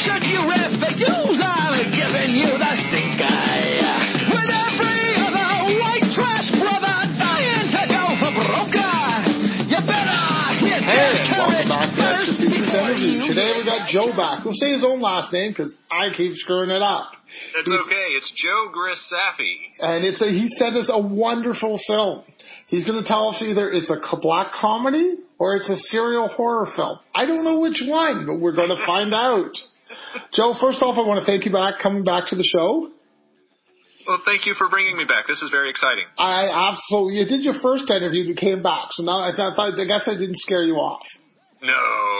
Should you refuse, I'm giving you the stink eye. With every other white trash brother dying to go for broke, you better hit that Welcome courage back to first Extra Features before Interview. you Today we got Joe back. We'll say his own last name because I keep screwing it up. That's okay. It's Joe Grisaffi. And he sent us a wonderful film. He's going to tell us either it's a black comedy or it's a serial horror film. I don't know which one, but we're going to find out. Joe, first off, I want to thank you coming back to the show. Well, thank you for bringing me back. This is very exciting. You did your first interview, you came back, so now I guess I didn't scare you off. No,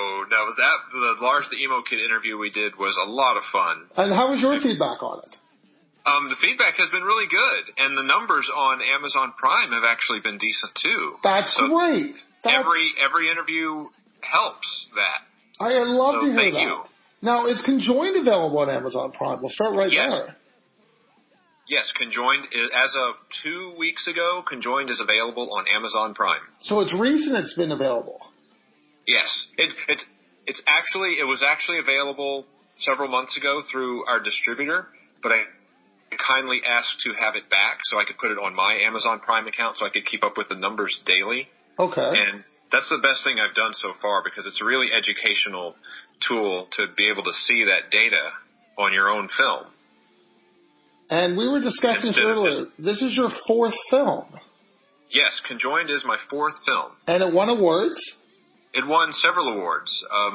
the Lars the Emo Kid interview we did was a lot of fun. And how was your feedback on it? The feedback has been really good, and the numbers on Amazon Prime have actually been decent too. That's great. Every interview helps that. I'd love to hear thank that. You. Now, is Conjoined available on Amazon Prime? We'll start right there. Yes, Conjoined, as of 2 weeks ago, Conjoined is available on Amazon Prime. So it's recent it's been available. Yes. It was actually available several months ago through our distributor, but I kindly asked to have it back so I could put it on my Amazon Prime account so I could keep up with the numbers daily. Okay. And that's the best thing I've done so far because it's a really educational tool to be able to see that data on your own film. And we were discussing this earlier. This is your fourth film. Yes, Conjoined is my fourth film. And it won awards? It won several awards.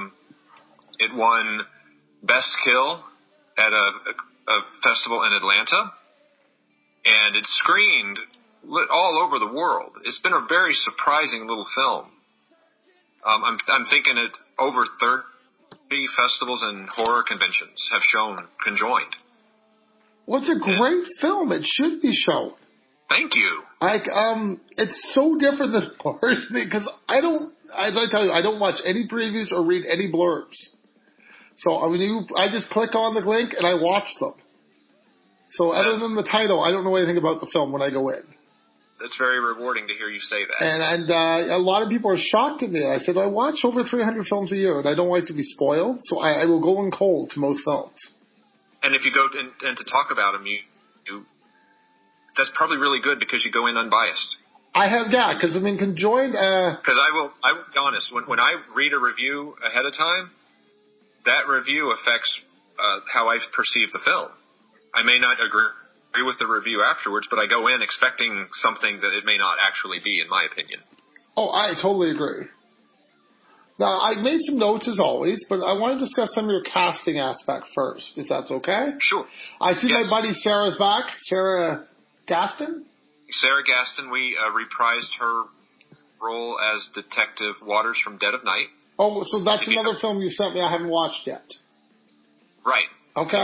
It won Best Kill at a festival in Atlanta. And it's screened all over the world. It's been a very surprising little film. I'm thinking over 30 festivals and horror conventions have shown Conjoined. Well, it's a great film. It should be shown. Thank you. It's so different than horror because I don't watch any previews or read any blurbs. So I just click on the link and I watch them. So other than the title, I don't know anything about the film when I go in. That's very rewarding to hear you say that. And a lot of people are shocked at me. I said, I watch over 300 films a year and I don't like to be spoiled, so I will go in cold to most films. And if you go and to talk about them, you that's probably really good because you go in unbiased. Because Conjoined. Because I will be honest. When I read a review ahead of time, that review affects how I perceive the film. I may not agree with the review afterwards, but I go in expecting something that it may not actually be, in my opinion. Oh, I totally agree. Now, I made some notes as always, but I want to discuss some of your casting aspect first, if that's okay. Sure. I see my buddy Sarah's back. Sarah Gaston? Sarah Gaston, we reprised her role as Detective Waters from Dead of Night. Oh, so that's another film you sent me I haven't watched yet. Right. Okay.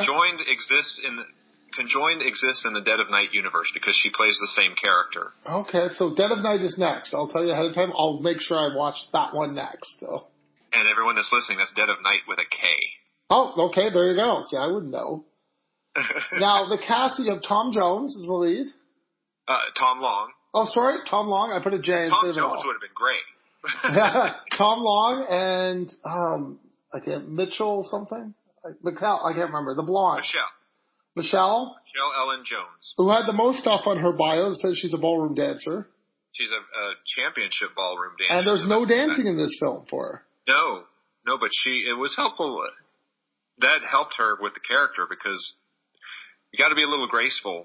Conjoined exists in the Dead of Night universe because she plays the same character. Okay, so Dead of Night is next. I'll tell you ahead of time. I'll make sure I watch that one next. So. And everyone that's listening, that's Dead of Night with a K. Oh, okay, there you go. See, I wouldn't know. Now, the cast, you have Tom Jones as the lead. Tom Long. Oh, sorry, Tom Long. I put a J instead of an O. Tom Jones would have been great. Tom Long and Mitchell something? I can't remember. The blonde. Michelle Ellen Jones. Who had the most stuff on her bio that says she's a ballroom dancer. She's a championship ballroom dancer. And there's no dancing in this film for her. No, but it was helpful. That helped her with the character because you got to be a little graceful.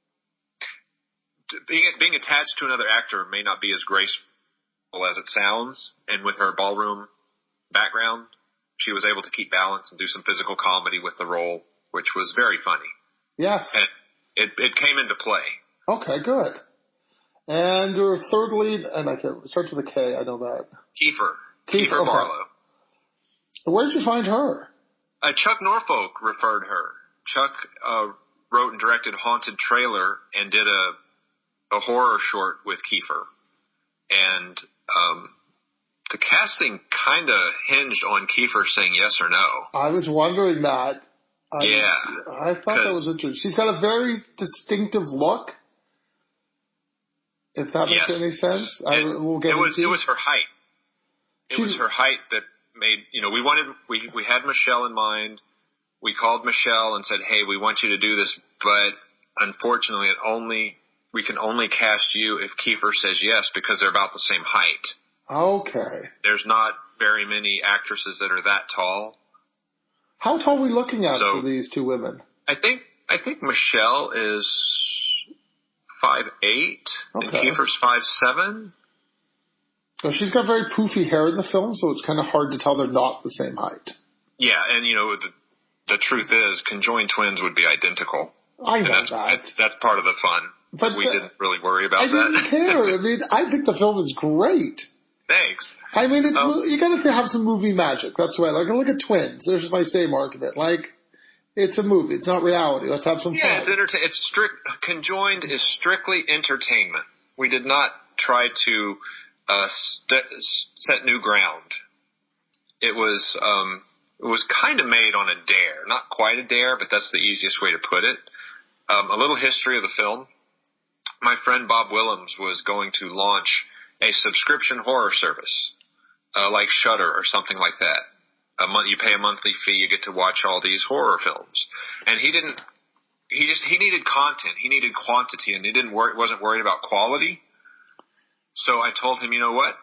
Being attached to another actor may not be as graceful as it sounds. And with her ballroom background, she was able to keep balance and do some physical comedy with the role, which was very funny. Yes. And it came into play. Okay, good. And your third lead, and it starts with a K, I know that. Kiefer Barlow. Where did you find her? Chuck Norfolk referred her. Chuck wrote and directed Haunted Trailer and did a horror short with Kiefer. And the casting kind of hinged on Kiefer saying yes or no. I was wondering that. I thought that was interesting. She's got a very distinctive look. If that makes any sense, it was her height. It was her height that made we had Michelle in mind. we called Michelle and said, hey, we want you to do this, but unfortunately we can only cast you if Kiefer says yes, because they're about the same height. Okay. There's not very many actresses that are that tall. How tall are we looking at for these two women? I think Michelle is 5'8", and Kiefer's 5'7". So she's got very poofy hair in the film, so it's kind of hard to tell they're not the same height. Yeah, and the truth is, conjoined twins would be identical. I know that's part of the fun. But we didn't really worry about that. I didn't care. I mean, I think the film is great. Thanks. I mean, you got to have some movie magic. That's why. Like, look at Twins. There's my same argument. Like, it's a movie. It's not reality. Let's have some fun. Yeah, it's conjoined is strictly entertainment. We did not try to set new ground. It was kind of made on a dare. Not quite a dare, but that's the easiest way to put it. A little history of the film. My friend Bob Willems was going to launch a subscription horror service, like Shudder or something like that. You pay a monthly fee, you get to watch all these horror films. And he needed content, he needed quantity, and wasn't worried about quality. So I told him, you know what?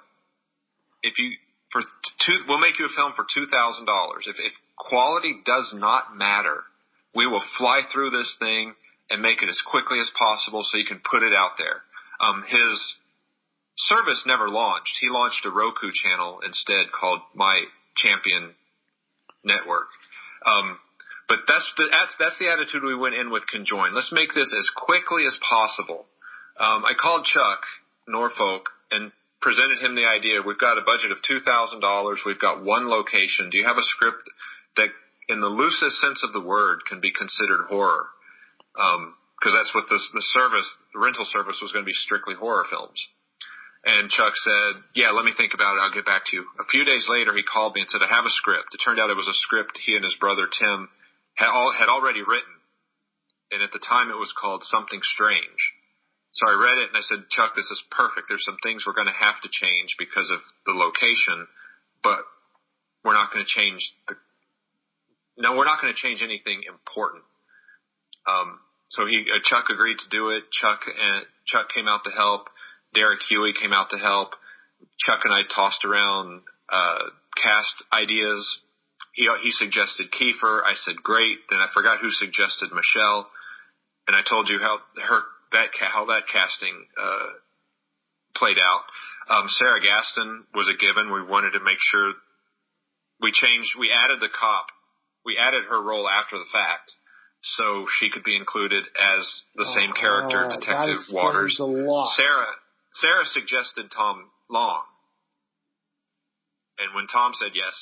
We'll make you a film for $2,000. If quality does not matter, we will fly through this thing and make it as quickly as possible so you can put it out there. His service never launched. He launched a Roku channel instead called My Champion Network. But that's the attitude we went in with Conjoined. Let's make this as quickly as possible. I called Chuck Norfolk and presented him the idea. We've got a budget of $2,000. We've got one location. Do you have a script that, in the loosest sense of the word, can be considered horror? Because that's what the rental service was going to be, strictly horror films. And Chuck said, yeah, let me think about it. I'll get back to you. A few days later, he called me and said, I have a script. It turned out it was a script he and his brother Tim had already written. And at the time, it was called Something Strange. So I read it and I said, Chuck, this is perfect. There's some things we're going to have to change because of the location, but we're not going to change we're not going to change anything important. So Chuck agreed to do it. Chuck came out to help. Derek Huey came out to help. Chuck and I tossed around cast ideas. He suggested Kiefer. I said, great. Then I forgot who suggested Michelle. And I told you how that casting played out. Sarah Gaston was a given. We wanted to make sure we added the cop. We added her role after the fact, so she could be included as the same character, Detective Waters. Sarah suggested Tom Long, and when Tom said yes,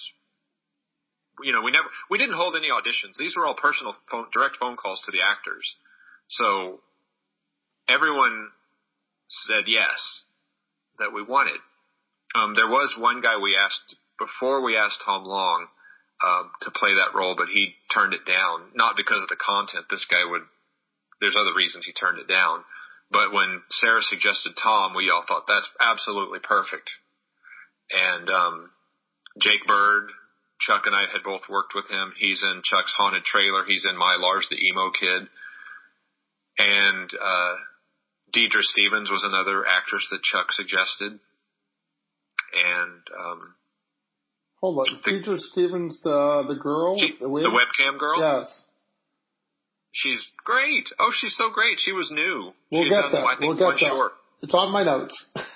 we didn't hold any auditions. These were all personal direct phone calls to the actors. So everyone said yes, that we wanted. There was one guy we asked before we asked Tom Long to play that role, but he turned it down, not because of the content. There's other reasons he turned it down. But when Sarah suggested Tom, we all thought that's absolutely perfect. And Jake Bird, Chuck and I had both worked with him. He's in Chuck's Haunted Trailer. He's in My Lars the Emo Kid. And Deidre Stevens was another actress that Chuck suggested. And hold on, Deidre Stevens, the girl, the webcam girl. Yes, she's great. Oh, she's so great. She was new. We'll get that. Short. It's on my notes.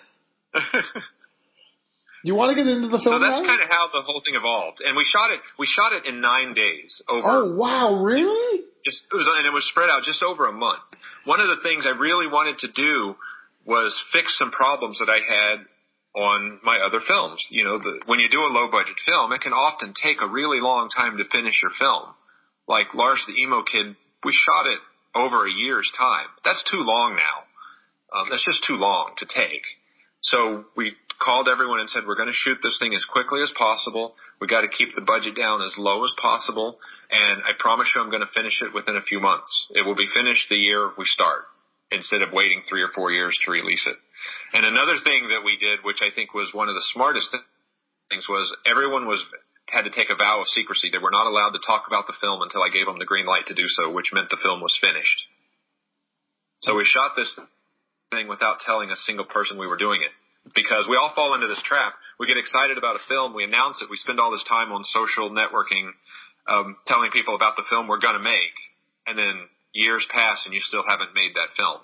You want to get into the film? So that's kind of how the whole thing evolved, and we shot it in 9 days. Oh wow, really? And it was spread out just over a month. One of the things I really wanted to do was fix some problems that I had on my other films. When you do a low budget film, it can often take a really long time to finish your film. Like Lars the Emo Kid, we shot it over a year's time. That's too long now. That's just too long to take. So we called everyone and said, we're going to shoot this thing as quickly as possible. We got to keep the budget down as low as possible. And I promise you I'm going to finish it within a few months. It will be finished the year we start, instead of waiting 3 or 4 years to release it. And another thing that we did, which I think was one of the smartest things, was everyone was had to take a vow of secrecy. They were not allowed to talk about the film until I gave them the green light to do so, which meant the film was finished. So we shot this thing without telling a single person we were doing it, because we all fall into this trap. We get excited about a film, we announce it, we spend all this time on social networking, telling people about the film we're going to make, and then years pass and you still haven't made that film.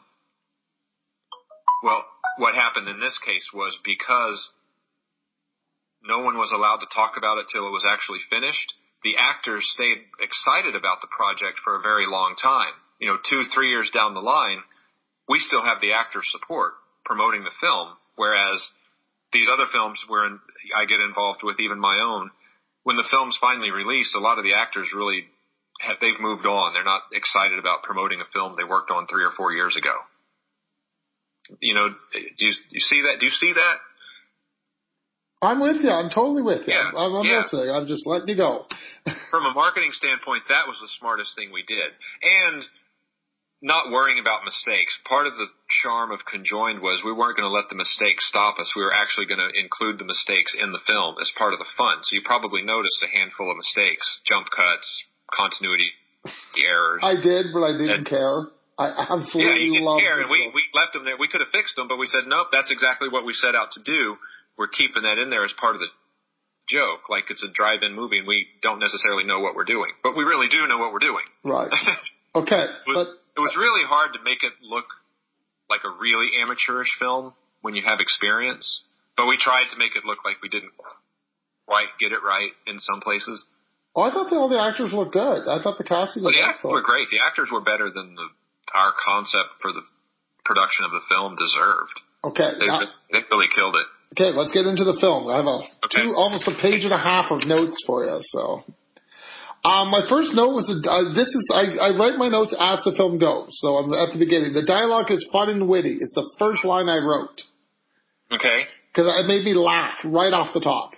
Well, what happened in this case was, because no one was allowed to talk about it till it was actually finished, the actors stayed excited about the project for a very long time. 2-3 years down the line, we still have the actors' support promoting the film, whereas these other films where I get involved with, even my own, when the film's finally released, a lot of the actors really they've moved on. They're not excited about promoting a film they worked on 3 or 4 years ago. Do you see that? Do you see that? I'm with you. I'm totally with you. Yeah, I'm listening. I'm just letting you go. From a marketing standpoint, that was the smartest thing we did. And not worrying about mistakes. Part of the charm of Conjoined was we weren't going to let the mistakes stop us. We were actually going to include the mistakes in the film as part of the fun. So you probably noticed a handful of mistakes, jump cuts, continuity errors. I did, but I didn't care. I absolutely you didn't loved care. it. And we left them there. We could have fixed them, but we said, nope, that's exactly what we set out to do. We're keeping that in there as part of the joke. Like, it's a drive-in movie and we don't necessarily know what we're doing. But we really do know what we're doing. Right. Okay. It was really hard to make it look like a really amateurish film when you have experience, but we tried to make it look like we didn't quite get it right in some places. Oh, I thought all the actors looked good. I thought the casting was the actors excellent. were great. The actors were better than our concept for the production of the film deserved. Okay. They really killed it. Okay, let's get into the film. I have almost a page and a half of notes for you, so... my first note was, I write my notes as the film goes, so I'm at the beginning. The dialogue is fun and witty. It's the first line I wrote. Okay. Because it made me laugh right off the top.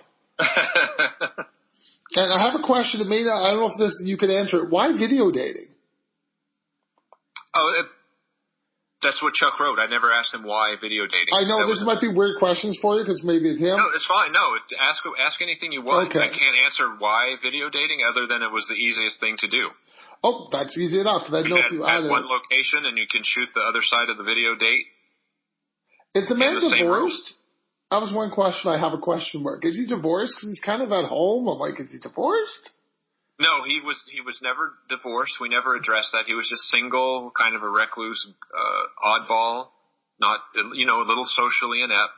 And I have a question, I don't know if you can answer it. Why video dating? That's what Chuck wrote. I never asked him why video dating. I know might be weird questions for you because maybe it's him. No, it's fine. No, ask anything you want. Okay. I can't answer why video dating other than it was the easiest thing to do. Oh, that's easy enough. Because I know if you added one location and you can shoot the other side of the video date. Is the man divorced? That was one question. I have a question mark. Is he divorced? Because he's kind of at home. I'm like, is he divorced? No, he was never divorced. We never addressed that. He was just single, kind of a recluse, oddball, not, a little socially inept.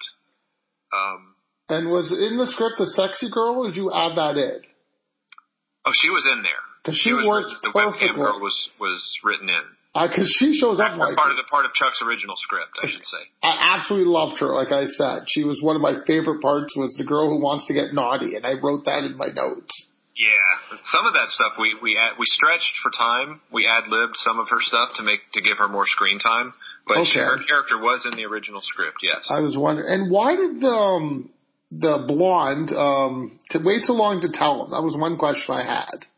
And was in the script the sexy girl, or did you add that in? Oh, she was in there. Because she worked the perfectly. webcam girl was written in. Because she shows up like part of Chuck's original script, I should say. I absolutely loved her. Like I said, she was one of my favorite parts. Was the girl who wants to get naughty, and I wrote that in my notes. Yeah, some of that stuff we stretched for time. We ad-libbed some of her stuff to give her more screen time. But her character was in the original script. Yes. I was wondering, and why did the blonde to wait so long to tell him? That was one question I had.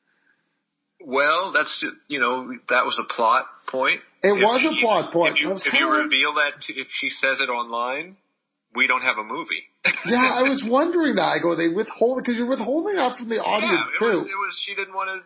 Well, that's that was a plot point. It was a plot point. If you reveal that, if she says it online, we don't have a movie. Yeah, I was wondering that. I go, they withhold because you're withholding that from the audience too. It was. She didn't want to.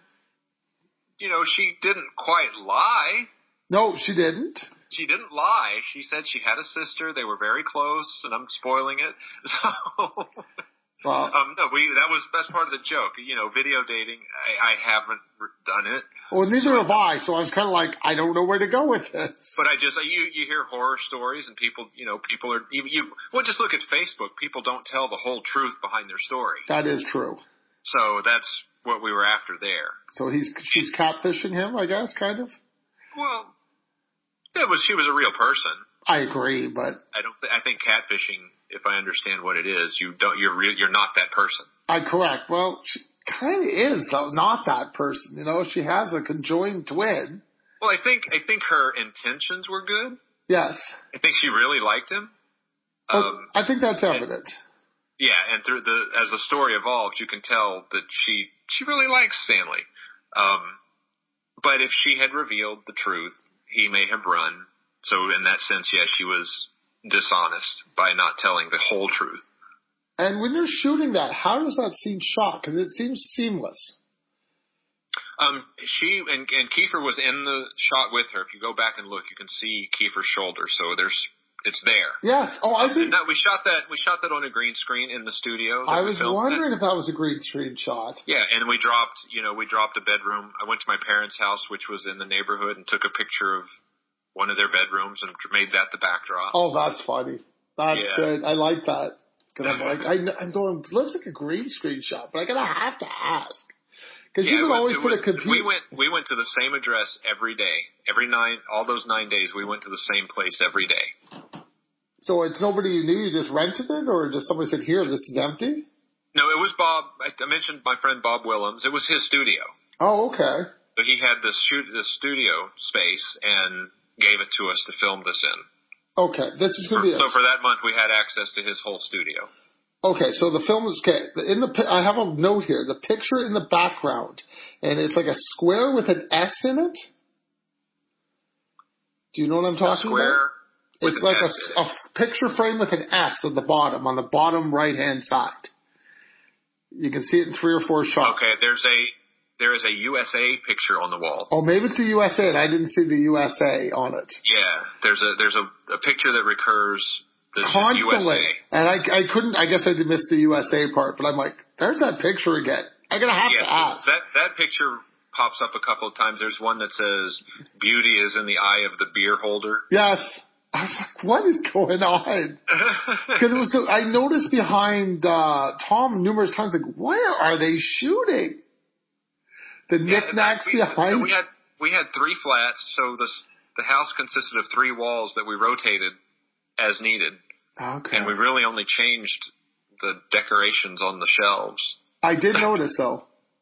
She didn't quite lie. No, she didn't. She didn't lie. She said she had a sister. They were very close, and I'm spoiling it. So. Well, that's part of the joke. Video dating. I haven't done it. Well, neither have I. So I was kind of like, I don't know where to go with this. But you hear horror stories, and people are just look at Facebook. People don't tell the whole truth behind their story. That is true. So that's what we were after there. So she's catfishing him, I guess, kind of. Well, she was a real person. I agree, but I think catfishing, if I understand what it is, you're not that person. Correct. Well, she kind of is though, not that person. She has a conjoined twin. Well, I think her intentions were good. Yes. I think she really liked him. I think that's evident. And as the story evolves, you can tell that she really likes Stanley. But if she had revealed the truth, he may have run. So in that sense, yes, she was dishonest by not telling the whole truth. And when you're shooting that, how does that scene shot? Because it seems seamless. She and Kiefer was in the shot with her. If you go back and look, you can see Kiefer's shoulder. So it's there. Yes. Oh, I think we shot that on a green screen in the studio. I was wondering if that was a green screen shot. Yeah, and we dropped a bedroom. I went to my parents' house, which was in the neighborhood, and took a picture of one of their bedrooms and made that the backdrop. Oh, that's funny. That's good. I like that. Because I'm like, I'm going, it looks like a green screen shot, but I have to ask. Because you would always put a computer. We went to the same address every day. All those 9 days, we went to the same place every day. So it's nobody you knew, you just rented it, or just somebody said, here, this is empty? No, it was Bob. I mentioned my friend Bob Willems. It was his studio. Oh, okay. So he had the studio space and gave it to us to film this in. Okay, this is going to be So for that month, we had access to his whole studio. Okay, so the film is okay. I have a note here. The picture in the background, and it's like a square with an S in it. Do you know what I'm talking about? It's like a picture frame with an S at the bottom, on the bottom right-hand side. You can see it in 3 or 4 shots. Okay, there is a USA picture on the wall. Oh, maybe it's a USA, and I didn't see the USA on it. Yeah, there's a picture that recurs the constantly. USA. And I couldn't, I guess I did miss the USA part, but I'm like, there's that picture again. I'm going to have to ask. That picture pops up a couple of times. There's one that says, beauty is in the eye of the beer holder. Yes. I was like, what is going on? Because I noticed behind Tom numerous times, like, where are they shooting? The knickknacks behind. We had 3 flats, so the house consisted of 3 walls that we rotated as needed. Okay. And we really only changed the decorations on the shelves. I did notice, though.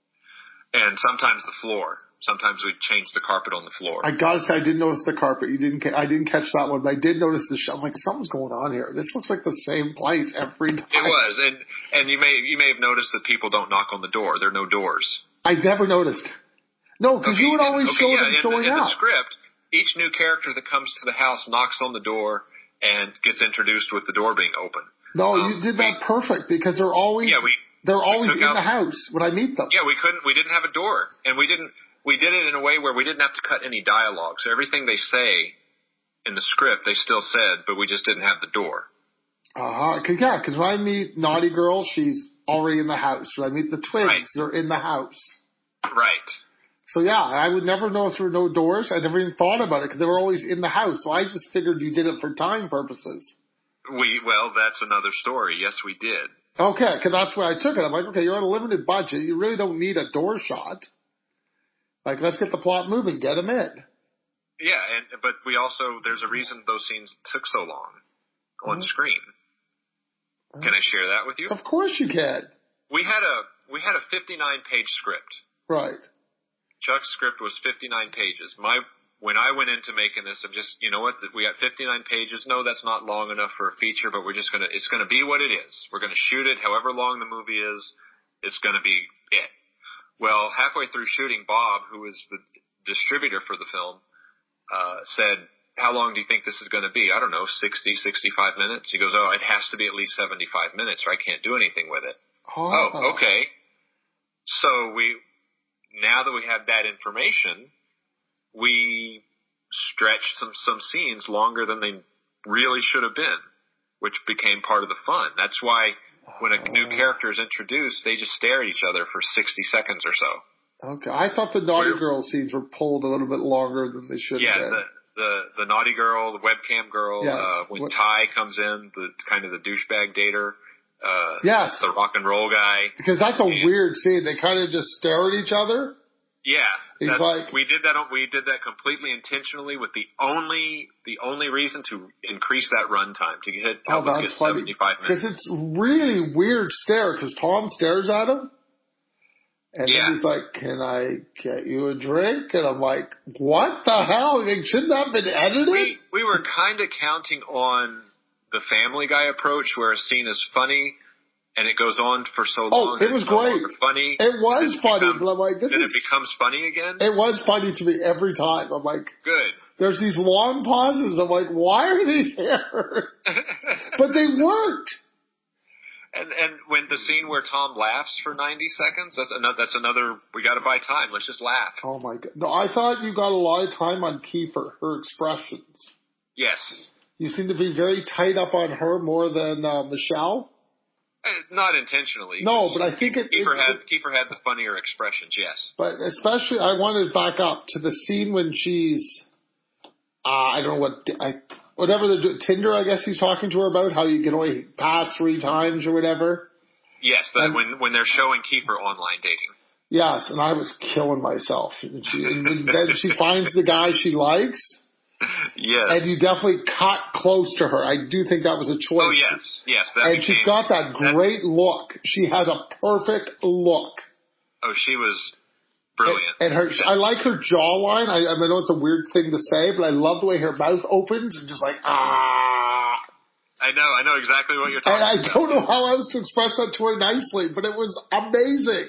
And sometimes the floor. Sometimes we changed the carpet on the floor. I gotta say, I did notice the carpet. I didn't catch that one, but I did notice the shelf. I'm like, something's going on here. This looks like the same place every time. It was, and you may have noticed that people don't knock on the door. There are no doors. I never noticed. No, because you would always show them showing in up. The script, each new character that comes to the house knocks on the door and gets introduced with the door being open. No, you did that perfect because they're always in the house when I meet them. Yeah, we didn't have a door, and we did it in a way where we didn't have to cut any dialogue. So everything they say in the script, they still said, but we just didn't have the door. Because when I meet Naughty Girl, she's already in the house. When I meet the twins, they're in the house. Right. So yeah, I would never know if there were no doors. I never even thought about it because they were always in the house. So I just figured you did it for time purposes. Well, that's another story. Yes, we did. Okay, because that's where I took it. I'm like, okay, you're on a limited budget. You really don't need a door shot. Like, let's get the plot moving. Get them in. Yeah, but we also, there's a reason those scenes took so long on screen. Can I share that with you? Of course you can. We had a 59-page script. Right. Chuck's script was 59 pages. When I went into making this, I'm just, you know what, we got 59 pages. No, that's not long enough for a feature, but it's gonna be what it is. We're gonna shoot it however long the movie is. It's gonna be it. Well, halfway through shooting, Bob, who is the distributor for the film, said, how long do you think this is going to be? I don't know, 60, 65 minutes? He goes, it has to be at least 75 minutes or I can't do anything with it. Oh, okay. So now that we have that information, we stretched some scenes longer than they really should have been, which became part of the fun. That's why when a new character is introduced, they just stare at each other for 60 seconds or so. Okay. I thought the Naughty Girl scenes were pulled a little bit longer than they should have been. Yeah, the Naughty Girl, the webcam girl, when Ty comes in, the kind of the douchebag dater, the rock and roll guy. Because that's a weird scene. They kind of just stare at each other. Yeah. He's like, we did that completely intentionally with the only reason to increase that runtime to help us get 75 minutes. Because it's really weird stare because Tom stares at him. And then he's like, can I get you a drink? And I'm like, what the hell? It shouldn't that have been edited? We were kind of counting on the Family Guy approach where a scene is funny and it goes on for so long. Oh, it was great. Funny. It was funny, but I'm like, it becomes funny again? It was funny to me every time. I'm like, good. There's these long pauses. I'm like, why are these here? But they worked. And when the scene where Tom laughs for 90 seconds, that's another. We got to buy time. Let's just laugh. Oh my god! No, I thought you got a lot of time on Kiefer. Her expressions. Yes. You seem to be very tight up on her more than Michelle. Not intentionally. No, but I think Kiefer had the funnier expressions. Yes. But especially, I wanted to back up to the scene when she's, I don't know whatever Tinder, I guess he's talking to her about, how you can only pass 3 times or whatever. Yes, when they're showing Kiefer online dating. Yes, and I was killing myself. And then she finds the guy she likes. Yes. And you definitely cut close to her. I do think that was a choice. Oh, yes. She's got that great look. She has a perfect look. Oh, she was brilliant. And I like her jawline. I know it's a weird thing to say, but I love the way her mouth opens and just like, ah. I know exactly what you're talking about. And I don't know how else to express that to her nicely, but it was amazing.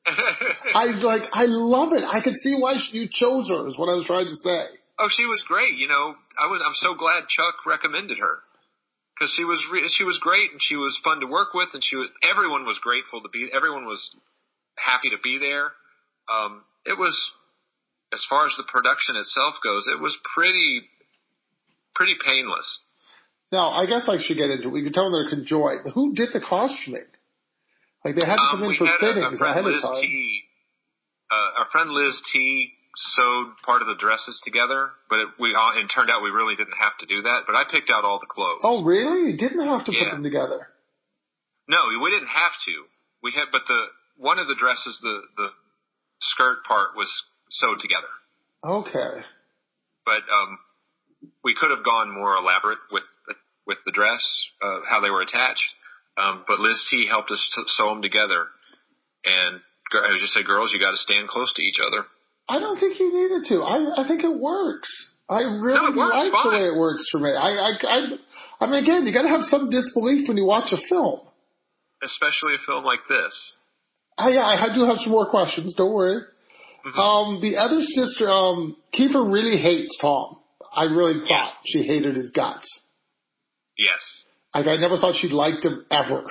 I love it. I could see why you chose her is what I was trying to say. Oh, she was great. I'm so glad Chuck recommended her because she was great and she was fun to work with and everyone was grateful to be. Everyone was happy to be there. It was, as far as the production itself goes, it was pretty painless. Now, I guess I should get into it. We could tell them they're enjoying. Who did the costuming? Like they had to come in for fittings ahead of time. Our friend Liz T sewed part of the dresses together, but it turned out we really didn't have to do that. But I picked out all the clothes. Oh, really? You didn't have to put them together? No, we didn't have to. But one of the dresses, the skirt part was sewed together. Okay. But we could have gone more elaborate with the dress, how they were attached. But Liz T helped us sew them together. And I would just say, girls, you got to stand close to each other. I don't think you needed to. I think it works. I really like the way it works for me. I mean, again, you got to have some disbelief when you watch a film. Especially a film like this. I do have some more questions. Don't worry. Mm-hmm. The other sister, Kiefer really hates Tom. I really thought she hated his guts. Yes. I never thought she liked him ever.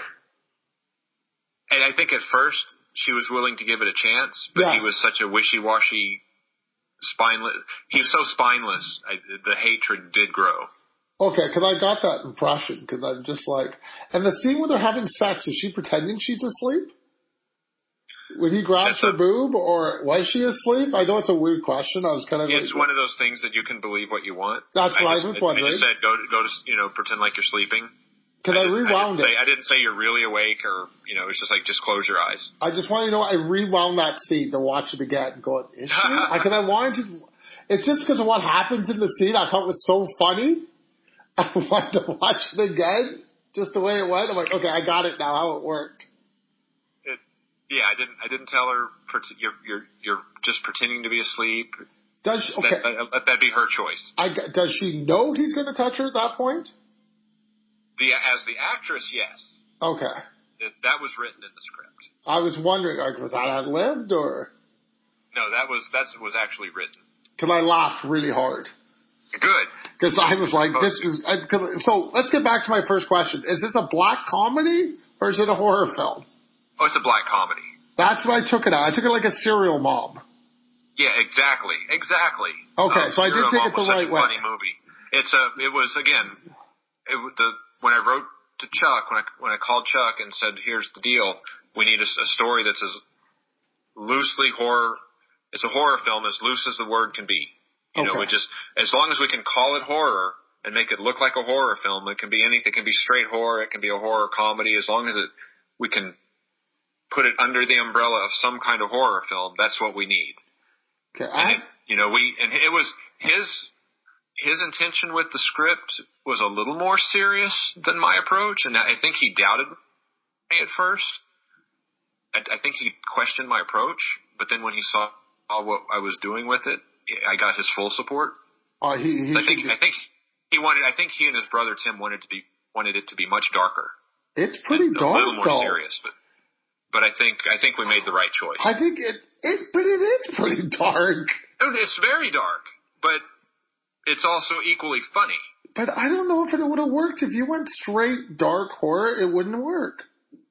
And I think at first she was willing to give it a chance, but he was such a wishy-washy, spineless. He was so spineless, the hatred did grow. Okay, because I got that impression, because I'm just like... And the scene where they're having sex, is she pretending she's asleep? When he grabs her boob, or was she asleep? I know it's a weird question. I was kind of... It's one of those things that you can believe what you want. That's what I was wondering. I just said, go to, pretend like you're sleeping. Because I rewound it. I didn't say you're really awake or, it's just like, just close your eyes. I just want you to know, I rewound that scene to watch it again and going, is she? Because I wanted to, it's just because of what happens in the scene I thought was so funny. I wanted to watch it again, just the way it went. I'm like, okay, I got it now, how it worked. I didn't tell her, you're just pretending to be asleep. Does she, okay. Let that be her choice. Does she know he's going to touch her at that point? As the actress, yes. Okay. That was written in the script. I was wondering, was that ad-libbed or? No, that was actually written. Because I laughed really hard. Good. Because I was like, so let's get back to my first question. Is this a black comedy or is it a horror film? Oh, it's a black comedy. That's what I took it as. I took it like a serial mom. Yeah, exactly. Okay, so I did take it the right way. Funny movie. When I wrote to Chuck, when I called Chuck and said, here's the deal, we need a story that's as loosely horror, it's a horror film as loose as the word can be. As long as we can call it horror and make it look like a horror film, it can be anything, it can be straight horror, it can be a horror comedy, as long as we can put it under the umbrella of some kind of horror film, that's what we need. Okay. It was his intention with the script was a little more serious than my approach, and I think he doubted me at first. I think he questioned my approach, but then when he saw what I was doing with it, I got his full support. I think he and his brother Tim wanted it to be much darker. It's pretty dark, a little more serious, but I think we made the right choice. I think but it is pretty dark. It's very dark, but it's also equally funny. But I don't know if it would have worked if you went straight dark horror. It wouldn't work.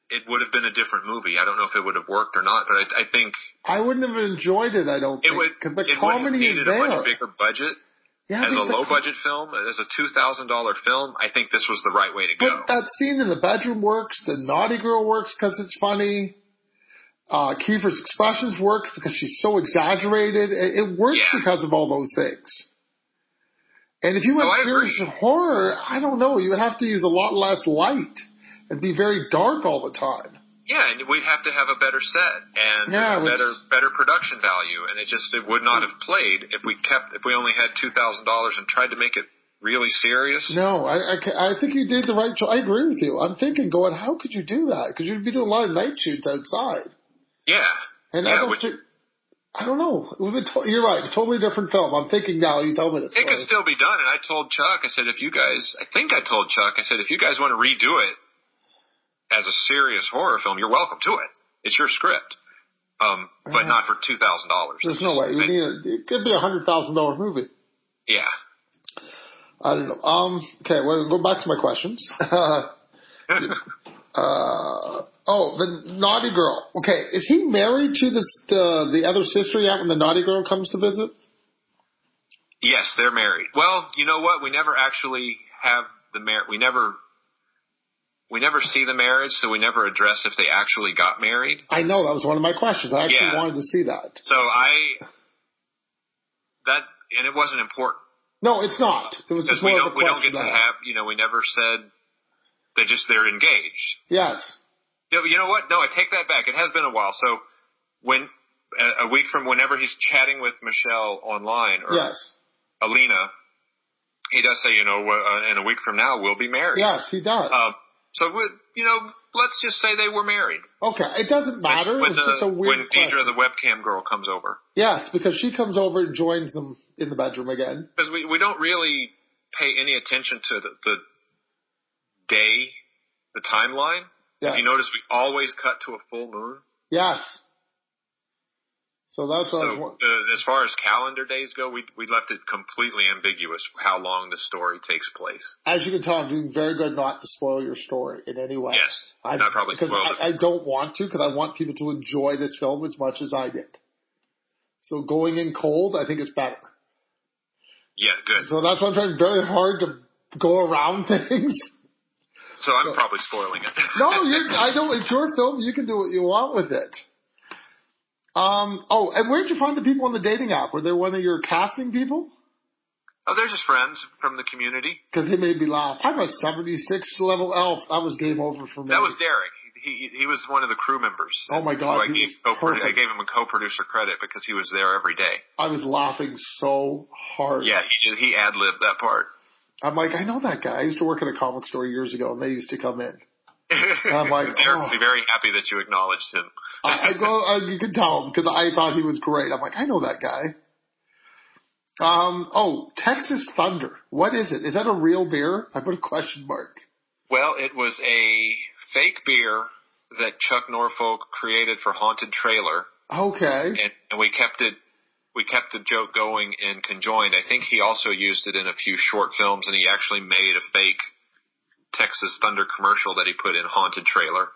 it would have been a different movie. I don't know if it would have worked or not, but I think I wouldn't have enjoyed it. I don't think because the it comedy is would have needed there. a much bigger budget. Yeah, As a low-budget film, as a $2,000 film, I think this was the right way to go. But that scene in the bedroom works. The naughty girl works because it's funny. Kiefer's expressions works because she's so exaggerated. It works because of all those things. And if you went serious horror, I don't know. You would have to use a lot less light and be very dark all the time. Yeah, and we'd have to have a better set and better production value, and it would not have played if we only had $2,000 and tried to make it really serious. No, I think you did the right choice. I agree with you. I'm thinking, how could you do that? Because you'd be doing a lot of night shoots outside. Yeah, and I don't know. You're right. It's a totally different film. I'm thinking now. You tell me this. It could still be done, and I told Chuck. I said, if you guys want to redo it as a serious horror film, you're welcome to it. It's your script, but not for $2,000. There's no way. It could be a $100,000 movie. Yeah. I don't know. Okay, well, go back to my questions. The naughty girl. Okay, is he married to the other sister yet when the naughty girl comes to visit? Yes, they're married. Well, you know what? We never actually have the marriage. We never see the marriage, so we never address if they actually got married. I know, that was one of my questions. I actually wanted to see that. So and it wasn't important. No, it's not. It was just more of a question. We don't get to have, we never said they're engaged. Yes. You know what? No, I take that back. It has been a while. So when a week from whenever he's chatting with Michelle online or Alina, he does say, in a week from now we'll be married. Yes, he does. So let's just say they were married. Okay, it doesn't matter. It's just a weird when Deidre, the webcam girl, comes over. Yes, because she comes over and joins them in the bedroom again. Because we don't really pay any attention to the day, the timeline. Yes. If you notice, we always cut to a full moon. Yes. So that's what I was as far as calendar days go, we left it completely ambiguous how long the story takes place. As you can tell, I'm doing very good not to spoil your story in any way. Yes, I probably spoiled it. I don't want to, because I want people to enjoy this film as much as I did. So going in cold, I think it's better. Yeah, good. So that's why I'm trying very hard to go around things. So I'm probably spoiling it. No, I know it's your film. You can do what you want with it. And where'd you find the people on the dating app? Were they one of your casting people? Oh, they're just friends from the community. Because they made me laugh. I'm a 76 level elf. That was game over for me. That was Derek. He was one of the crew members. Oh my God, I gave him a co-producer credit because he was there every day. I was laughing so hard. Yeah, he ad-libbed that part. I'm like, I know that guy. I used to work at a comic store years ago, and they used to come in. And I'm like, Derek would be very happy that you acknowledged him. You could tell him because I thought he was great. I'm like, I know that guy. Texas Thunder. What is it? Is that a real beer? I put a question mark. Well, it was a fake beer that Chuck Norfolk created for Haunted Trailer. Okay. And we kept the joke going in Conjoined. I think he also used it in a few short films, and he actually made a fake Texas Thunder commercial that he put in Haunted Trailer.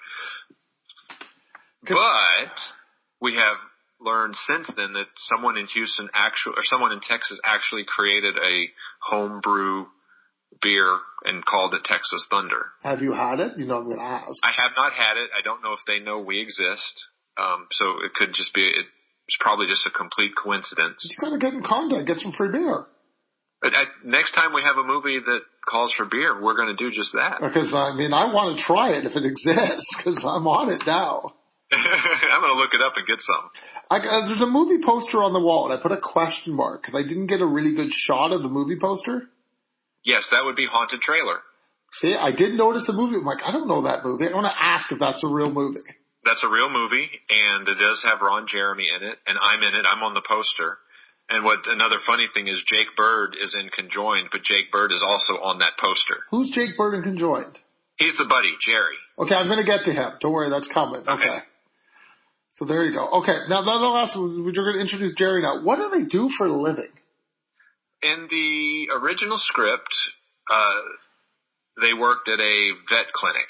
But we have learned since then that someone in Texas actually created a homebrew beer and called it Texas Thunder. Have you had it? You know I'm going to ask. I have not had it. I don't know if they know we exist. So it could just be, it's probably just a complete coincidence. You got to get in contact, get some free beer. But next time we have a movie that calls for beer, we're going to do just that. Because, I want to try it if it exists, because I'm on it now. I'm going to look it up and get some. There's a movie poster on the wall, and I put a question mark, because I didn't get a really good shot of the movie poster. Yes, that would be Haunted Trailer. See, I did notice the movie. I'm like, I don't know that movie. I want to ask if that's a real movie. That's a real movie, and it does have Ron Jeremy in it, and I'm in it. I'm on the poster. And another funny thing is Jake Bird is in Conjoined, but Jake Bird is also on that poster. Who's Jake Bird in Conjoined? He's the buddy, Jerry. Okay, I'm going to get to him. Don't worry, that's coming. Okay. So there you go. Okay, now the last one, we're going to introduce Jerry now. What do they do for a living? In the original script, they worked at a vet clinic.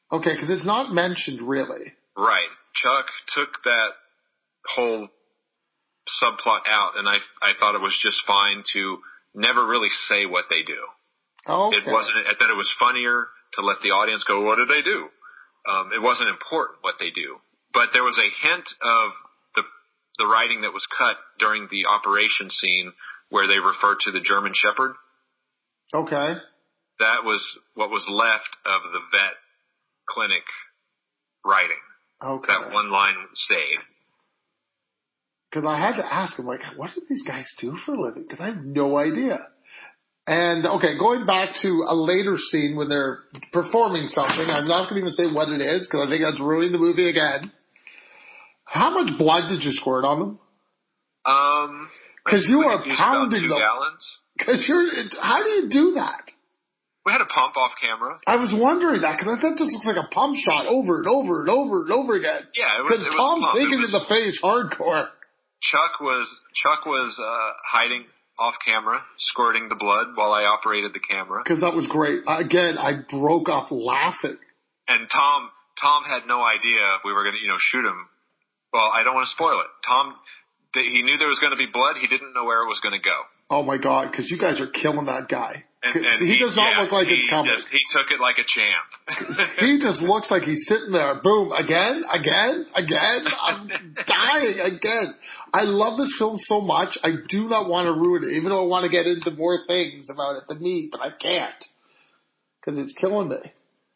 Okay, because it's not mentioned really. Right. Chuck took that whole subplot out, and I thought it was just fine to never really say what they do. Okay. It wasn't. I thought it was funnier to let the audience go, "What did they do?" It wasn't important what they do, but there was a hint of the writing that was cut during the operation scene where they referred to the German Shepherd. Okay. That was what was left of the vet clinic writing. Okay. That one line stayed. Because I had to ask him, like, what do these guys do for a living? Because I have no idea. And, okay, going back to a later scene when they're performing something, I'm not going to even say what it is because I think that's ruining the movie again. How much blood did you squirt on them? Because you are pounding them. 2 gallons. Because how do you do that? We had a pump off camera. I was wondering that because I thought this looks like a pump shot over and over and over and over again. Yeah, it was. Because Tom's thinking in the face hardcore. Chuck was hiding off camera, squirting the blood while I operated the camera. Because that was great. Again, I broke up laughing. And Tom had no idea we were going to shoot him. Well, I don't want to spoil it. Tom, he knew there was going to be blood. He didn't know where it was going to go. Oh my God! Because you guys are killing that guy. And he does not look like it's coming. He took it like a champ. He just looks like he's sitting there. Boom! Again. I'm dying again. I love this film so much. I do not want to ruin it, even though I want to get into more things about it than me, but I can't because it's killing me.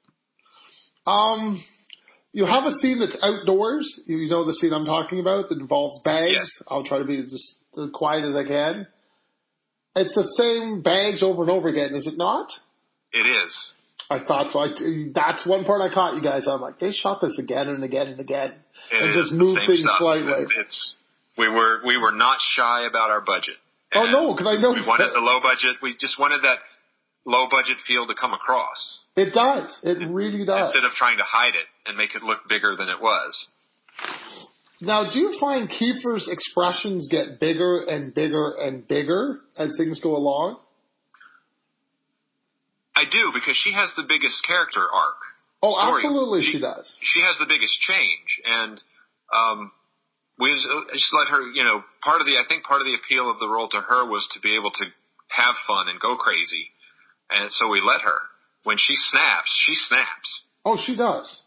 You have a scene that's outdoors. You know the scene I'm talking about that involves bags. Yes. I'll try to be as quiet as I can. It's the same bags over and over again, is it not? It is. I thought so. That's one part I caught you guys on. I'm like, they shot this again and again and again, and just moved things slightly. We were not shy about our budget. Oh no, because I noticed we wanted the low budget. We just wanted that low budget feel to come across. It does. It really does. Instead of trying to hide it and make it look bigger than it was. Now, do you find Kiefer's expressions get bigger and bigger and bigger as things go along? I do, because she has the biggest character arc. Oh, absolutely she does. She has the biggest change, and we just let her, I think part of the appeal of the role to her was to be able to have fun and go crazy, and so we let her. When she snaps. Oh, she does.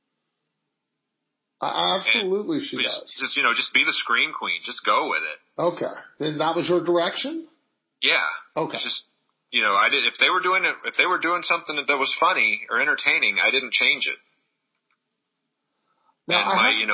Absolutely, she does. Just be the scream queen. Just go with it. Okay. Then that was your direction? Yeah. Okay. It's just, I did. If they were doing something that was funny or entertaining, I didn't change it. Now,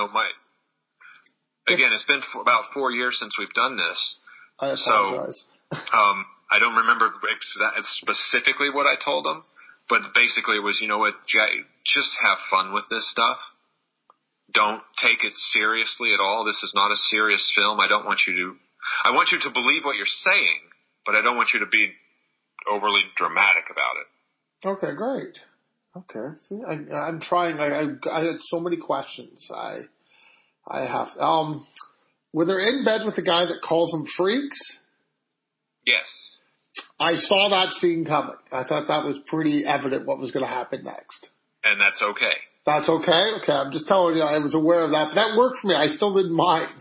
again, it's been about 4 years since we've done this. I apologize. So, I don't remember specifically what I told them, but basically it was, just have fun with this stuff. Don't take it seriously at all. This is not a serious film. I want you to believe what you're saying, but I don't want you to be overly dramatic about it. Okay, great. Okay. See, I'm trying. I had so many questions. I have. When they're in bed with the guy that calls them freaks. Yes. I saw that scene coming. I thought that was pretty evident what was going to happen next. And that's okay. That's okay? Okay, I'm just telling you, I was aware of that. But that worked for me. I still didn't mind.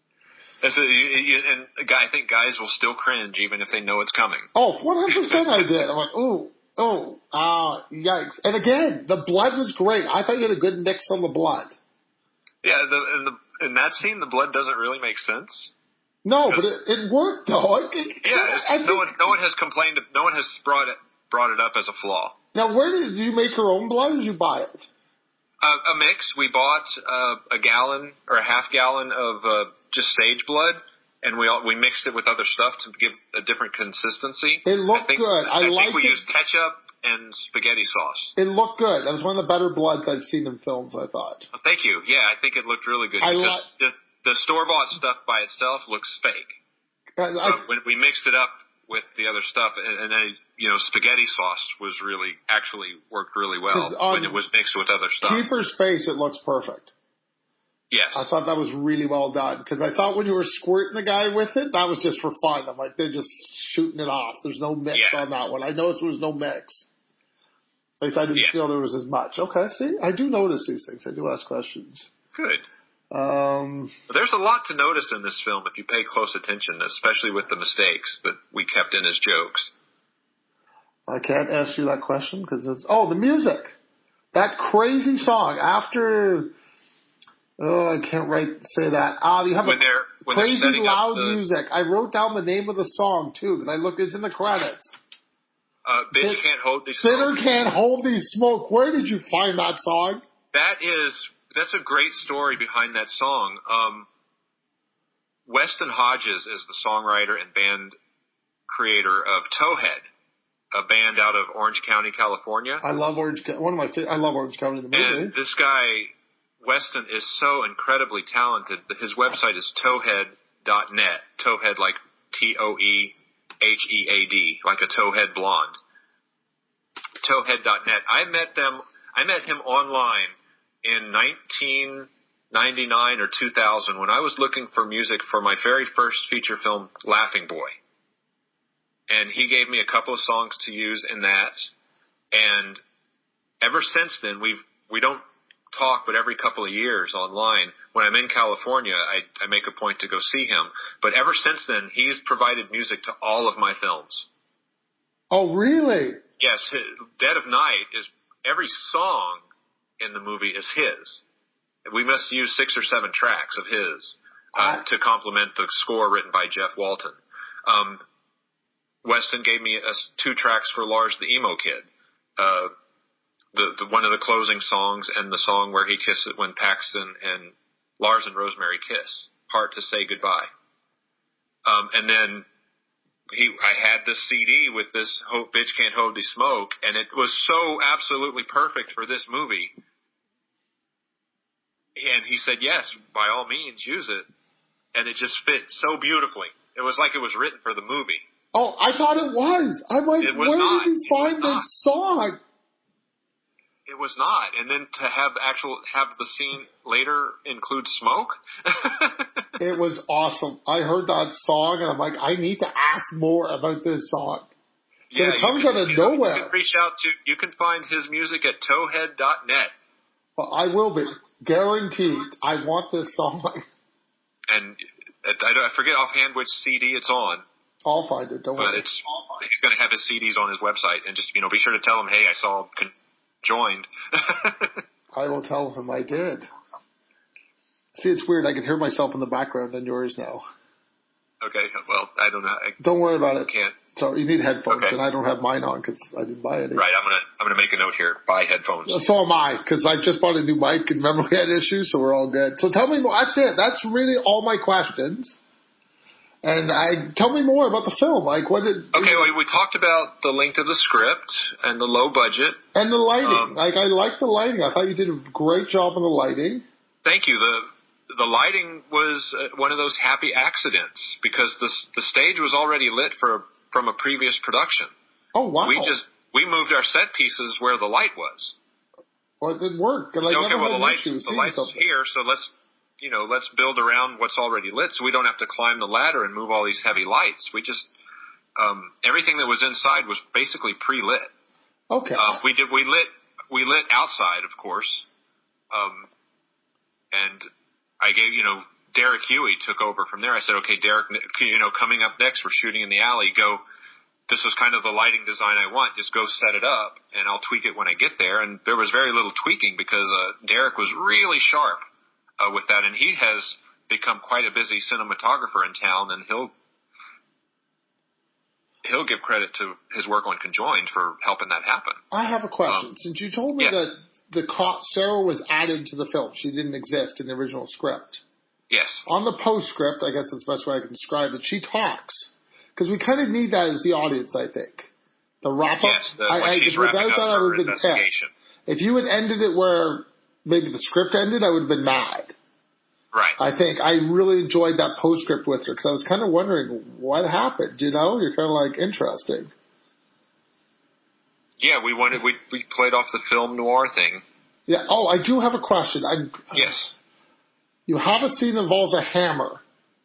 I think guys will still cringe even if they know it's coming. Oh, 100% I did. I'm like, yikes. And again, the blood was great. I thought you had a good mix on the blood. Yeah, in that scene, the blood doesn't really make sense. No, but it worked though. No one has complained. No one has brought it up as a flaw. Now, did you make your own blood or did you buy it? A mix. We bought a gallon or a half gallon of just sage blood, and we mixed it with other stuff to give a different consistency. It looked good. I think we used ketchup and spaghetti sauce. It looked good. That was one of the better bloods I've seen in films, I thought. Well, thank you. Yeah, I think it looked really good. The store-bought stuff by itself looks fake. But when we mixed it up with the other stuff, and then, spaghetti sauce worked really well when it was mixed with other stuff. Kiefer's face, it looks perfect. Yes. I thought that was really well done. Because I thought when you were squirting the guy with it, that was just for fun. I'm like, they're just shooting it off. There's no mix on that one. I noticed there was no mix. At least I didn't Yes. feel there was as much. Okay, see, I do notice these things. I do ask questions. Good. Um, There's a lot to notice in this film if you pay close attention, especially with the mistakes that we kept in as jokes. I can't ask you that question because it's the music. That crazy song after. Oh, I can't say that. You have When they're crazy setting up loud the- music. I wrote down the name of the song too because I looked. It's in the credits. Bitch Can't Hold These Bitter Smoke. Can't Hold These Smoke. Where did you find that song? That's a great story behind that song. Weston Hodges is the songwriter and band creator of Towhead, a band out of Orange County, California. I love Orange County. I love Orange County, the movie. And this guy, Weston, is so incredibly talented. His website is towhead.net. Towhead like TOEHEAD, like a towhead blonde. Towhead.net. I met him online in 1999 or 2000 when I was looking for music for my very first feature film, Laughing Boy. And he gave me a couple of songs to use in that. And ever since then, we don't talk, but every couple of years online, when I'm in California, I make a point to go see him. But ever since then, he's provided music to all of my films. Oh, really? Yes, Dead of Night is every song in the movie is his. We must use 6 or 7 tracks of his to complement the score written by Jeff Walton. Weston gave me 2 tracks for Lars the Emo Kid. The one of the closing songs and the song where he kisses when Paxton and Lars and Rosemary kiss, Hard to Say Goodbye. And then I had this CD with this Bitch Can't Hold the Smoke, and it was so absolutely perfect for this movie. And he said, yes, by all means, use it. And it just fit so beautifully. It was like it was written for the movie. Oh, I thought it was. I'm like, It was where not. did he find this song? It was not. And then to have the scene later include smoke. It was awesome. I heard that song and I'm like, I need to ask more about this song. Yeah, it comes out of nowhere. You can reach out you can find his music at towhead.net. Well, I will be. Guaranteed. I want this song. And I forget offhand which CD it's on. I'll find it. Don't but worry. He's going to have his CDs on his website, and just be sure to tell him, hey, I saw joined. I will tell him I did. See, it's weird. I can hear myself in the background on yours now. Okay, well, I don't know. Don't worry about it. Can't. So you need headphones, Okay. and I don't have mine on because I didn't buy any. Right, I'm gonna make a note here. Buy headphones. So am I, because I just bought a new mic, and remember we had issues, so we're all good. So tell me more. That's it. That's really all my questions. And tell me more about the film. Like, what did? Okay, well, we talked about the length of the script and the low budget and the lighting. I like the lighting. I thought you did a great job on the lighting. Thank you. The lighting was one of those happy accidents because the stage was already lit from a previous production. Oh wow! We moved our set pieces where the light was. Well, it didn't work. And okay, well the light's here, so let's build around what's already lit, so we don't have to climb the ladder and move all these heavy lights. We just everything that was inside was basically pre-lit. Okay. We lit outside, of course, and I gave Derek Huey took over from there. I said, okay, Derek, coming up next, we're shooting in the alley. This is kind of the lighting design I want. Just go set it up, and I'll tweak it when I get there. And there was very little tweaking because Derek was really sharp with that, and he has become quite a busy cinematographer in town, and he'll give credit to his work on Conjoined for helping that happen. I have a question. Since you told me that Sarah was added to the film, she didn't exist in the original script. Yes. On the postscript, I guess that's the best way I can describe it, she talks. Because we kind of need that as the audience, I think. The wrap-up. Yes, without that, I would have been pissed. If you had ended it where maybe the script ended, I would have been mad. Right. I think I really enjoyed that postscript with her because I was kind of wondering what happened, You're kind of like, interesting. Yeah, we played off the film noir thing. Yeah. Oh, I do have a question. Yes. You have a scene that involves a hammer.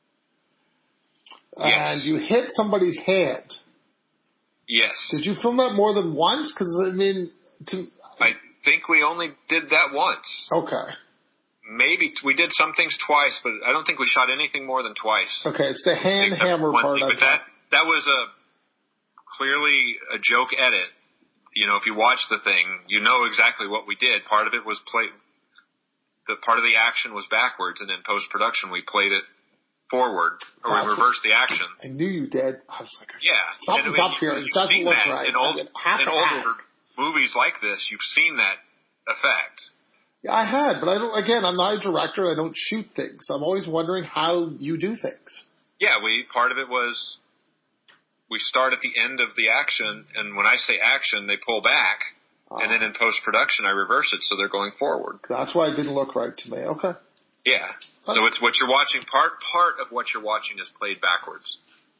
Yes. And you hit somebody's hand. Yes. Did you film that more than once? Because, I think we only did that once. Okay. Maybe we did some things twice, but I don't think we shot anything more than twice. Okay, it's the hand Except hammer one part. thing, but that was clearly a joke edit. You know, if you watch the thing, you know exactly what we did. Part of it was the part of the action was backwards, and in post-production we played it forward, or we reversed the action. I knew you did. I was like, yeah, something's up here. It doesn't look right. In older movies like this, you've seen that effect. Yeah, I had, but I don't. Again, I'm not a director. I don't shoot things. I'm always wondering how you do things. Yeah, part of it was we start at the end of the action, and when I say action, they pull back, and then in post-production, I reverse it, so they're going forward. That's why it didn't look right to me. Okay. Yeah. So it's what you're watching. Part of what you're watching is played backwards.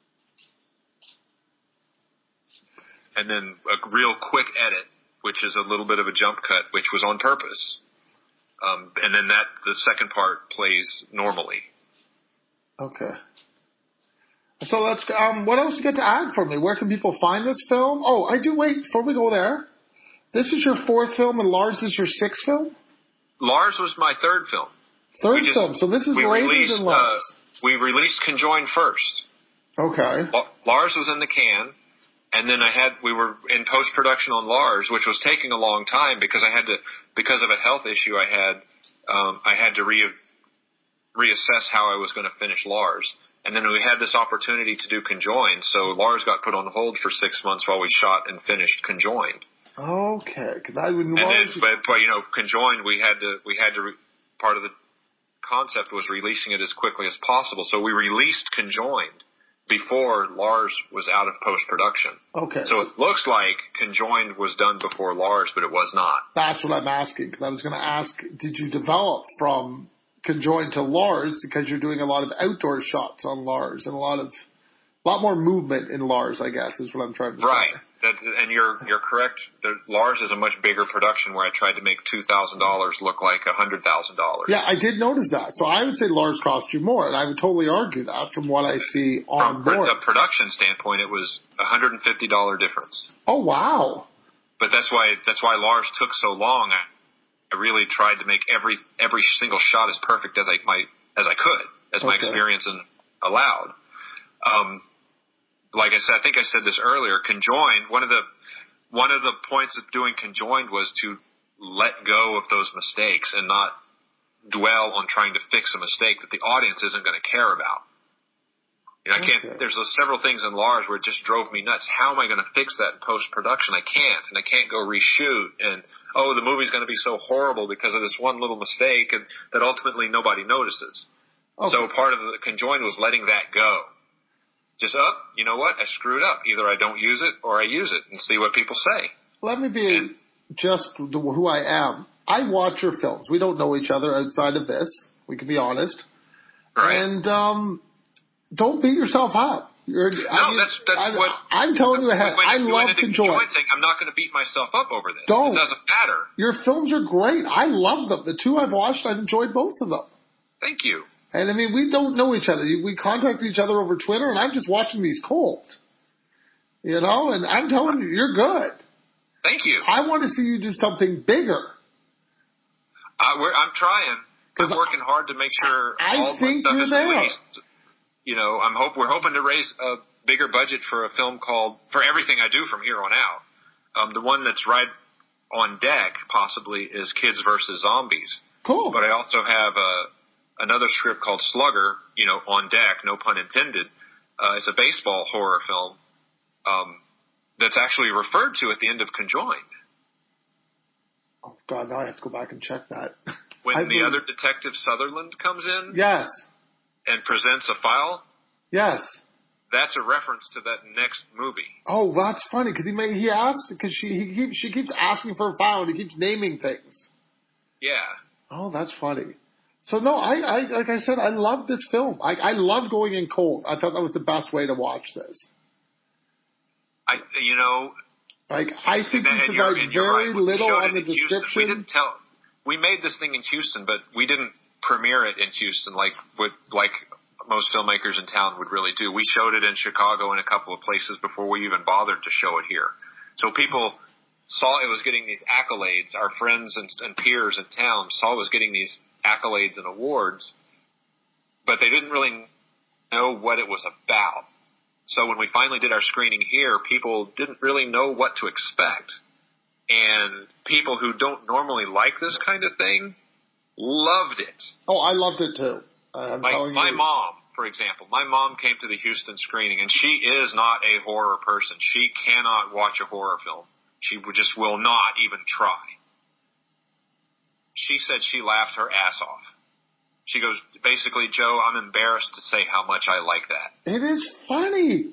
And then a real quick edit, which is a little bit of a jump cut, which was on purpose. And then the second part plays normally. Okay. So let's. What else you got to add for me? Where can people find this film? Oh, I do. Wait, before we go there, this is your fourth film, and Lars is your sixth film. Lars was my third film. Third film. So this is later than Lars. We released Conjoined first. Okay. Lars was in the can, and then we were in post production on Lars, which was taking a long time because because of a health issue I had to reassess how I was going to finish Lars. And then we had this opportunity to do Conjoined, so Lars got put on hold for 6 months while we shot and finished Conjoined. Okay, because but you know, Conjoined, we had to part of the concept was releasing it as quickly as possible. So we released Conjoined before Lars was out of post production. Okay. So it looks like Conjoined was done before Lars, but it was not. That's what I'm asking, because I was going to ask, did you develop from Conjoined to Lars because you're doing a lot of outdoor shots on Lars and a lot more movement in Lars, I guess, is what I'm trying to say. Right. And you're correct. Lars is a much bigger production where I tried to make $2,000 look like $100,000. Yeah, I did notice that. So I would say Lars cost you more, and I would totally argue that from what I see on board. From a production standpoint, it was $150 difference. Oh, wow. But that's why Lars took so long. I really tried to make every single shot as perfect as my experience allowed. Like I said, I think I said this earlier. Conjoined. One of the points of doing Conjoined was to let go of those mistakes and not dwell on trying to fix a mistake that the audience isn't going to care about. You know, I can't. There's several things in Lars where it just drove me nuts. How am I going to fix that in post production? I can't, and I can't go reshoot. And the movie's going to be so horrible because of this one little mistake, and that ultimately nobody notices. Okay. So part of the Conjoined was letting that go. Just you know what? I screwed up. Either I don't use it or I use it and see what people say. Let me be just who I am. I watch your films. We don't know each other outside of this. We can be honest. Right. And don't beat yourself up. I'm telling you ahead. I love Conjoined. I'm not going to beat myself up over this. Don't. It doesn't matter. Your films are great. I love them. The two I've watched, I've enjoyed both of them. Thank you. And I mean, we don't know each other. We contact each other over Twitter, and I'm just watching these cold. You know, and I'm telling you, you're good. Thank you. I want to see you do something bigger. I'm trying. I'm working hard to make sure all my stuff is released. You know, we're hoping to raise a bigger budget for a film for everything I do from here on out. The one that's right on deck possibly is Kids vs. Zombies. Cool. But I also have another script called Slugger, you know, on deck, no pun intended. It's a baseball horror film that's actually referred to at the end of Conjoined. Oh, God, now I have to go back and check that. When other Detective Sutherland comes in? Yes. And presents a file? Yes. That's a reference to that next movie. Oh, that's funny, because he asked, because she keeps asking for a file, and he keeps naming things. Yeah. Oh, that's funny. So no, I like I said, I love this film. I love going in cold. I thought that was the best way to watch this. I think you provide very little on the description. We made this thing in Houston, but we didn't premiere it in Houston like most filmmakers in town would really do. We showed it in Chicago and a couple of places before we even bothered to show it here. So people saw it was getting these accolades. Our friends and peers in town saw it was getting these accolades and awards, but they didn't really know what it was about. So when we finally did our screening here, people didn't really know what to expect. And people who don't normally like this kind of thing loved it. Oh, I loved it too. My mom, for example, my mom came to the Houston screening, and she is not a horror person. She cannot watch a horror film. She just will not even try. She said she laughed her ass off. She goes, basically, Joe, I'm embarrassed to say how much I like that. It is funny.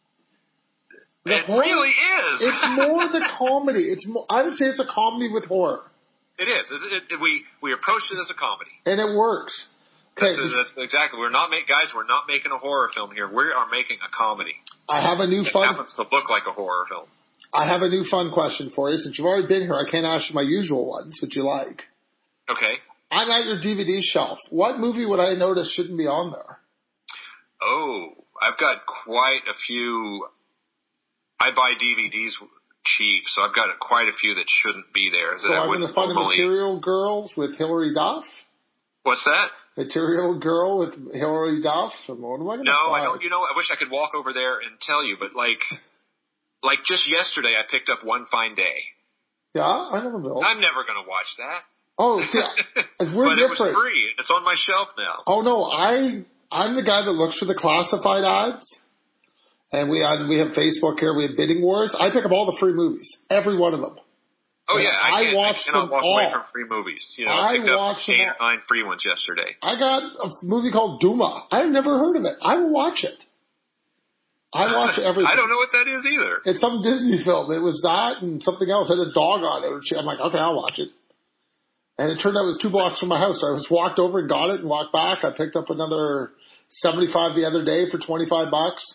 It really is. It's more the comedy. I would say it's a comedy with horror. It is. We approached it as a comedy. And it works. Okay. That's exactly. We're not making a horror film here. We are making a comedy. I have a new It fun. happens to look like a horror film. I have a new fun question for you. Since you've already been here, I can't ask you my usual ones, which you like. Okay. I'm at your DVD shelf. What movie would I notice shouldn't be on there? Oh, I've got quite a few. I buy DVDs cheap, so I've got quite a few that shouldn't be there. So I'm going to find Material Girls with Hilary Duff. What's that? Material Girl with Hilary Duff. What am I going to find? I don't. I wish I could walk over there and tell you, but like just yesterday, I picked up One Fine Day. Yeah, I never will. I'm never going to watch that. Oh, see, we're but different. It was free. It's on my shelf now. Oh no, I'm the guy that looks for the classified ads. And we have Facebook here. We have bidding wars. I pick up all the free movies, every one of them. Oh yeah, I cannot walk away all. from free movies. I picked up 8 or 9 free ones yesterday. I got a movie called Duma. I've never heard of it. I will watch it. I watch everything. I don't know what that is either. It's some Disney film. It was that and something else. It had a dog on it. I'm like, okay, I'll watch it. And it turned out it was 2 blocks from my house. So I just walked over and got it and walked back. I picked up another 75 the other day for $25.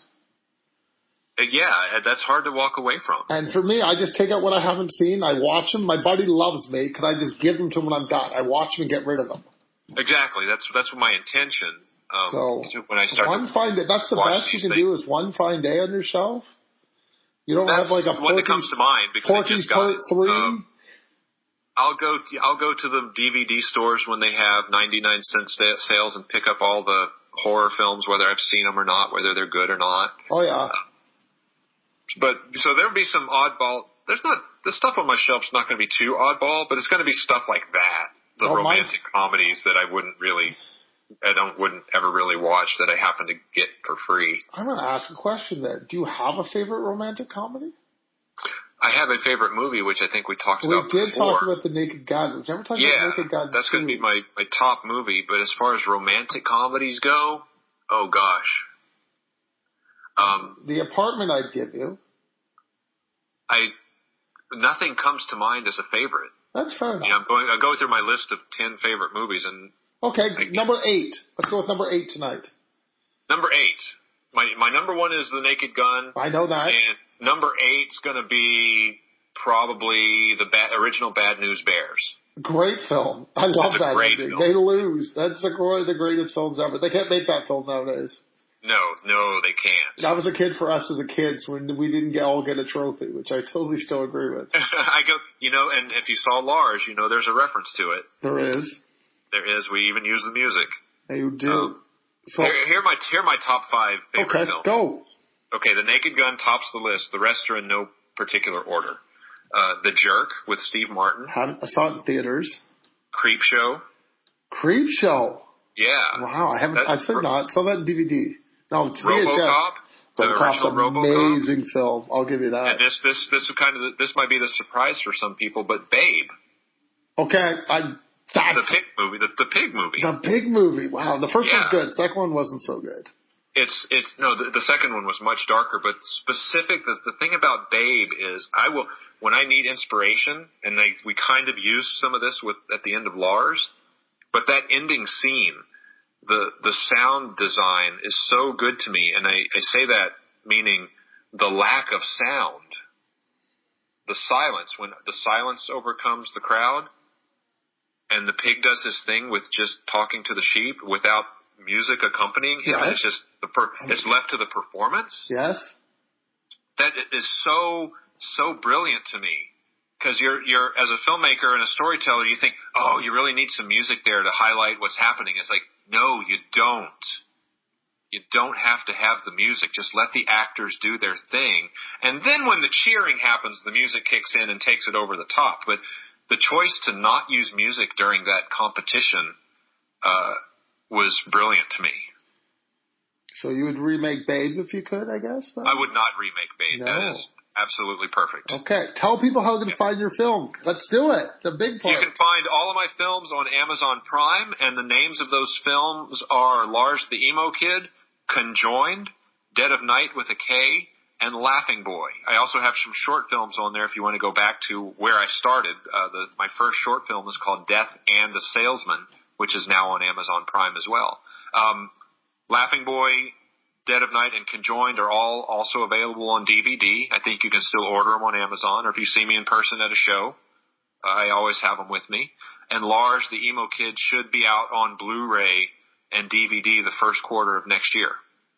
Yeah, that's hard to walk away from. And for me, I just take out what I haven't seen. I watch them. My buddy loves me because I just give them to him when I'm done. I watch them and get rid of them. Exactly. That's my intention. So when I start One Fine Day, that's the best you can do is One Fine Day on your shelf. You don't have like a one that comes to mind because I just got Part 3. I'll go to the DVD stores when they have 99-cent sales and pick up all the horror films, whether I've seen them or not, whether they're good or not. Oh yeah. But so there'll be some oddball. The stuff on my shelf's not going to be too oddball, but it's going to be stuff like that. The romantic comedies that I wouldn't ever really watch that I happen to get for free. I'm going to ask a question then. Do you have a favorite romantic comedy? I have a favorite movie, which I think we talked about before. We did talk about The Naked Gun. We've never talked about Naked Gun. That's going to be my top movie. But as far as romantic comedies go, oh gosh. The Apartment I'd give you. Nothing comes to mind as a favorite. That's fair enough. I'll go through my list of 10 favorite movies and. Okay, number 8. Let's go with number 8 tonight. Number 8. My number 1 is The Naked Gun. I know that. And number 8's going to be probably the original Bad News Bears. Great film. I love that ending. Film. They lose. That's one of the greatest films ever. They can't make that film nowadays. No, they can't. That was a kid for us as a kids when we didn't all get a trophy, which I totally still agree with. And if you saw Lars, there's a reference to it. There is. There is. We even use the music. You do. Here are my top 5 favorite films. Okay, go. Okay, The Naked Gun tops the list. The rest are in no particular order. The Jerk with Steve Martin. I saw it in theaters. Creepshow. Creepshow. Yeah. Wow, I saw that in DVD. No, it's RoboCop. The RoboCop's original an amazing film. I'll give you that. And this might be the surprise for some people, but Babe. Okay, the pig movie. The pig movie. The pig movie. Wow, the first one's good. The second one wasn't so good. The second one was much darker, but the thing about Babe is when I need inspiration, and we kind of used some of this at the end of Lars, but that ending scene, the sound design is so good to me, and I say that meaning the lack of sound, the silence, when the silence overcomes the crowd, and the pig does his thing with just talking to the sheep without music accompanying him. Yes. It's just it's left to the performance. Yes. That is so brilliant to me. because you're as a filmmaker and a storyteller, you think, oh, you really need some music there to highlight what's happening. It's like, no, you don't. You don't have to have the music. Just let the actors do their thing. And then when the cheering happens, the music kicks in and takes it over the top. But the choice to not use music during that competition was brilliant to me. So you would remake Babe if you could, I guess? Then? I would not remake Babe. No. That is absolutely perfect. Okay. Tell people how they can find your film. Let's do it. The big part. You can find all of my films on Amazon Prime, and the names of those films are Lars the Emo Kid, Conjoined, Dead of Night with a K, and Laughing Boy. I also have some short films on there if you want to go back to where I started. My first short film is called Death and the Salesman, which is now on Amazon Prime as well. Laughing Boy, Dead of Night, and Conjoined are all also available on DVD. I think you can still order them on Amazon, or if you see me in person at a show, I always have them with me. And Lars the Emo Kid should be out on Blu-ray and DVD the first quarter of next year.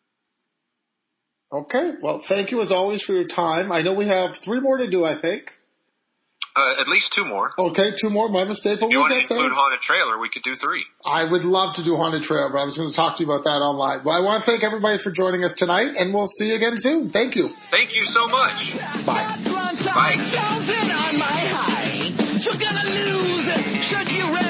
Okay. Well, thank you as always for your time. I know we have 3 more to do, I think. At least 2 more. Okay, 2 more. My mistake, but If you we'll want to get there. include Haunted Trailer, we could do 3. I would love to do Haunted Trail, but I was going to talk to you about that online. Well, I want to thank everybody for joining us tonight, and we'll see you again soon. Thank you. Thank you so much. Bye. Bye. You're gonna lose it. Should you